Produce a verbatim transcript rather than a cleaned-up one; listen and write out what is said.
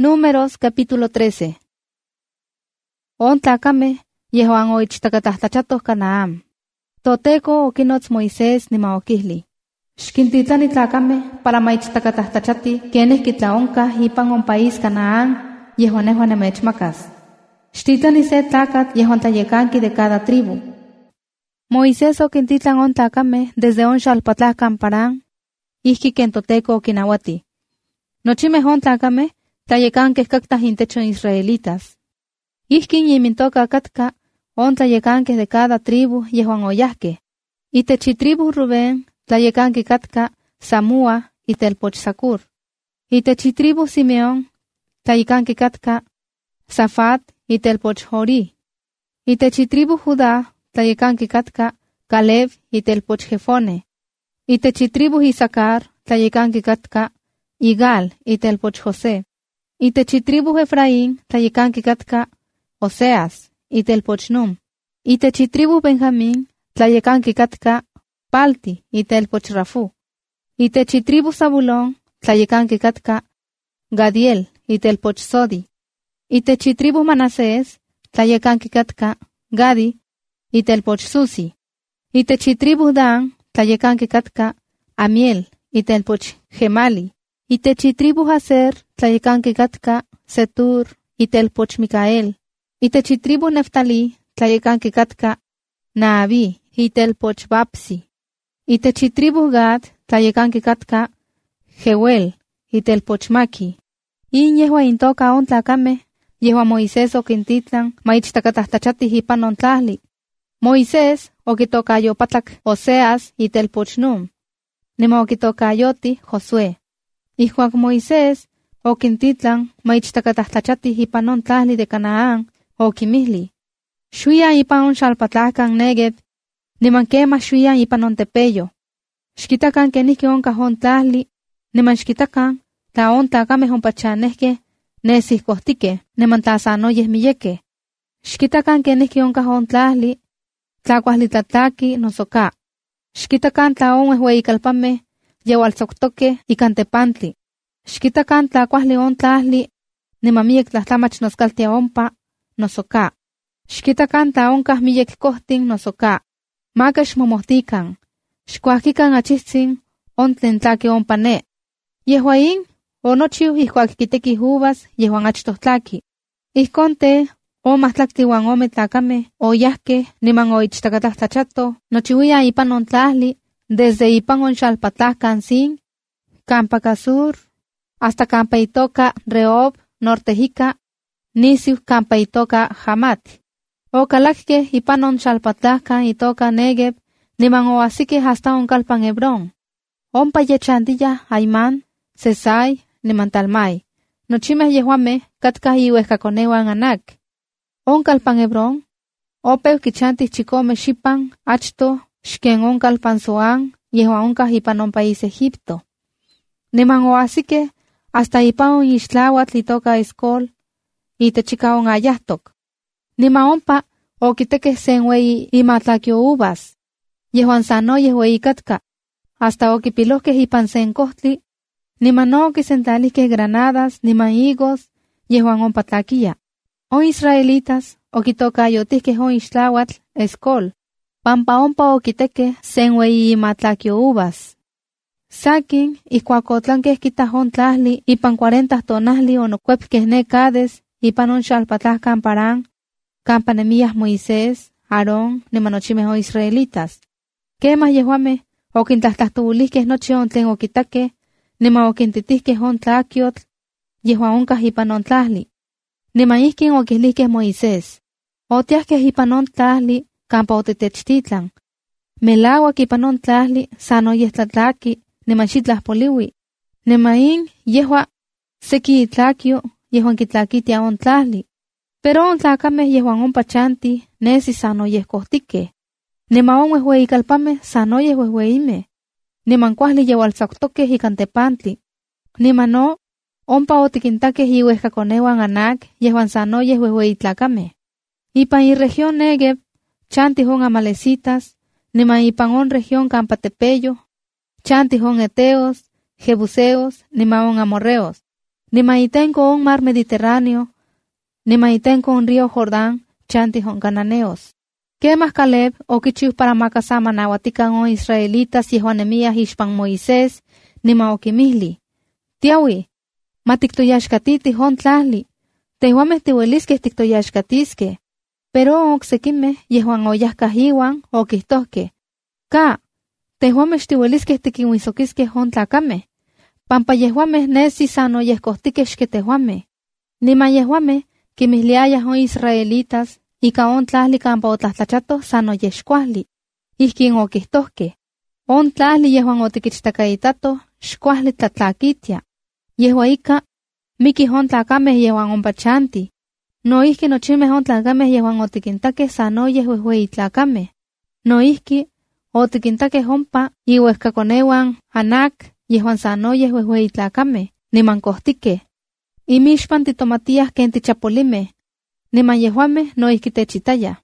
Números capítulo trece. On tlacame, yehuan oichtacatahtachatos Canaán. Toteco oquinots Moisés ni maoquihli. Xquintitlani tlacame para maichtacatahtachati quenes quitlaonca ipan on país Canaán, yehuan nehuan nemechmacas. Xtitlani se tlacat yehuan tlayecanqui de cada tribu. Moisés oquintitlan on tlacame desde on xalpatlahcan Parán, ihqui ken Toteco oquinauati. Nochimeh on tlacame tlayecanques cactah intecho israelitas. Ihquin yimintoca catca on tlayecanques de cada tribu yehuan oyahque. Itechi tribu Rubén tlayecanqui catca Samúa y telpoch Sakur. Itechi tribu Simeón tlayecanqui catca Safat y telpoch Jorí. Itechi tribu Judá tlayecanqui catca Caleb y telpoch Jefone. Itechi tribu Isaacar tlayecanqui catca Igal y telpoch José. Itechi tribu Efraín tlayecanqui catca Oseas y telpoch Num. Itechi tribu Benjamín tlayecanqui catca Palti y telpoch Rafú. Itechi tribu Zabulón tlayecanqui catca Gadiel y telpoch Sodi. Itechi tribu Manasés tlayecanqui catca Gadi y telpoch Susi. Itechi tribu Dan tlayecanqui catca Amiel y telpoch Gemali. Itechi tribu Haser tlayecanqui catca Setur y telpoch Micael. Itechi tribu Neftalí tlayecanqui catca Naabi y telpoch Bapsi. Itechi tribu Gad tlayecanqui catca Jeuel y telpoch Maki. Y yehua intoca on tlacame, yehua Moisés oquintitlan maichtacatahtachati ipan on tlahli. Moisés oquitocayo patlac Oseas y telpoch Num. Nima oquitocayoti Josué. Ihuac Moisés oquintitlan maichtacatahtachati ipan on tlahli de Canaán oquimihli. Xuya ipan on xalpatlahcan Negev, niman quema xuya ipan on tepeyo. Xquitacan kenihki onca on tlahli, niman xquitacan ta on tlacameh onpachanehke nesihcohtique, niman tasanoyeh miyeke. Xquitacan kenihki onca on tlahli, tlacuahlitlatlaki nosoca. Xquitacan tla on uehueyicalpameh yeualtzoctoque ican tepantli. Xquitacan tlacuahli on tlahli, niman miyek tlahtlamach noscaltia ompa nosoca. Xquitacan tla oncah miyek cohtin nosoca. Maca xmomohtican. Xcuahquican achitzin on tlen tlaki ompa ne. Yehuaín onochiu ihcuac quitequih uvas yehuan achtoh tlaki. Ihconte o mahtlacti uan ome tlacame oyahque niman oichtacatahtachato nochiuia ipan on tlahli desde ipan on xalpatlahcan Sin, campa Casur, hasta campa itoca Rehob, nortejica, nisiu campa itoca Hamat. O calacque ipan on xalpatlahcan itoca Negev, niman oasique hasta on calpan Hebrón. Ompa yechandilla Aimán, Sesai, niman Talmai. Nochimeh yehuame catca iuehcaconehuan Anac. On calpan Hebrón, opeu quichantis chicome xipan, achto, xquen on calpan Zoán, yehuan oncah ipan on país Egipto. Niman oasique hasta ipan on ixtlahuatl itoca Escol, itechica on ayahtoc. Niman ompa oquitequeh sen ueyi imatlaquio uvas. Yehuan sanoyeh ueyi catca. Hasta oquipilohqueh ipan sen cohtli, niman no oquisentlalihqueh granadas, niman higos, yehuan ompa tlaquia. On israelitas oquitocayotihqueh on ixtlahuatl Escol, pampa ompa oquitequeh sen ueyi imatlaquio uvas. Saquin, ihcuac otlanqueh quitah on tlahli ipan cuarenta tonahli onocuepqueh ne Cades, ipan on xalpatlahcan Parán, campa nemiyah Moisés, Aarón, niman nochimeh on israelitas. Quemah yehuameh oquintlahtlahtouilihqueh nochi on tlen oquitaqueh, niman oquintitihqueh on tlaquiotl, yehuan oncah ipan on tlahli. Niman ihquin oquilihqueh Moisés, otiahqueh ipan on tlahli campa otitechtitlan. Melauac ipan on tlahli sanoyeh tlatlaki, niman xitlah poliui. Niman in yehua seki itlaquio yehuan quitlaquitia on tlahli. Pero on tlacameh yehuan ompa chanti nesi sanoyeh cohtiqueh. Niman on uehueyicalpameh sanoyeh uehueimeh. Niman cuahli yeualtzoctoqueh ican tepantli. Niman no, ompa otiquintaqueh iuehcaconeuan Anac yehuan sanoyeh uehueyitlacameh. Ipan irregión Negev chantih on amalecitas, niman ipan on región campa tepeyo, chantih on eteos, jebuseos, niman on amorreos. Nimaitenko on mar Mediterráneo, nimaitenko on río Jordán, chantihon cananeos. Quemas Caleb okichiu para makasama nawatikan on israelitas yehuanemías ixpan Moisés, nima okimihli. Tiawi, matiktoyaxkatiti hon tlahli, tehuameh tiueliskeh tiktoyaxkatiskeh, pero oksekimeh yehuan oyahkahiwan okihtohkeh. Ka, tehuameh xtiueliskeh tikinwisokiskeh hon tlakameh, pampa yehuameh nesi san oyehkohtikeh xke tehuameh. Nima yehuameh kimihliayah on israelitas ika on tlahli kampa otlahtlachato san oyexkuahli. Ihkin okihtohkeh. On tlahli yehuan otikichtakaitato xkuahli tlatlakitia. Yehua ika, miki on tlakameh yehuan ompa chanti. No ihki nochimeh on tlakameh yehuan otikintakeh sanoyeh wehwei tlakameh. No ihki, otikintakeh ompa iuehkakonewan Anak yehuan sanoyeh wehwei tlakameh, niman kohtikeh. Imixpan titomatiah ken tichapolimeh, niman yehuameh no ihki techitayah.